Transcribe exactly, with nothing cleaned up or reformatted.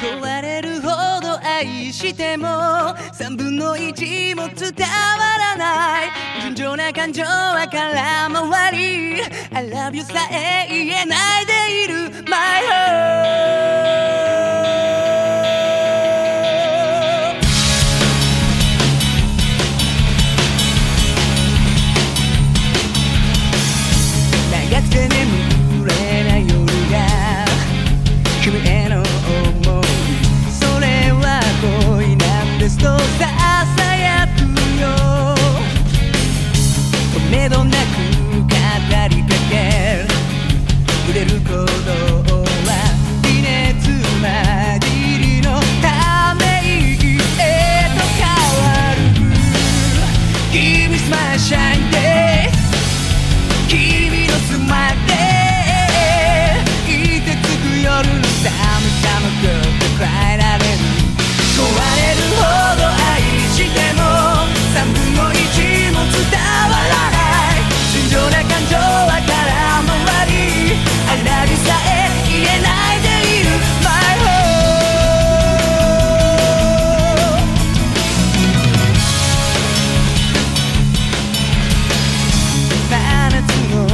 壊れるほど愛しても三分の一も伝わらない純情な感情は空回り I love you さえ言えないでいる My heart長くて眠れない夜が君への想いそれは恋なんですとささやくよとめどなく語りかける触れることは微熱混じりのため息へと変わる Give me my shine day 君のスマイルでいてつく夜の寒さもぐっと変えられる壊れるほど愛しても三分の一も伝わらない純情な感情は空回り I love you さえ言えないでいる My heart 真夏の